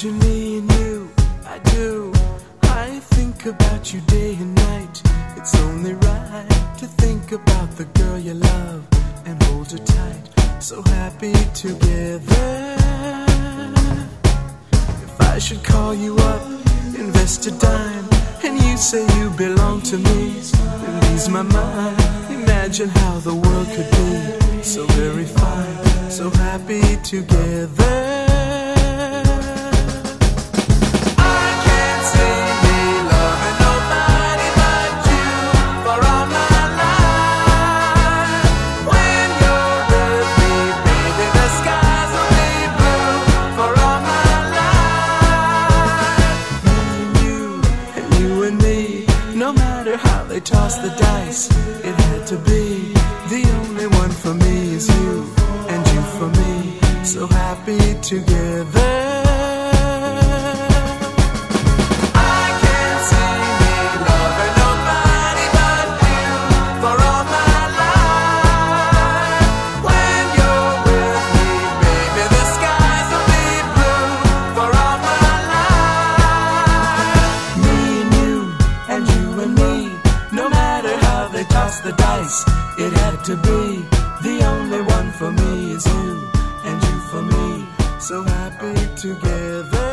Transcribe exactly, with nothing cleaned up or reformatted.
Imagine me and you, I do. I think about you day and night. It's only right to think about the girl you love and hold her tight. So happy together. If I should call you up, invest a dime, and you say you belong to me, and ease my mind. Imagine how the world could be so very fine, so happy together. Toss the dice, it had to be. The only one for me is you, and you for me, so happy together. The dice, it had to be. The only one for me is you, and you for me, so happy together.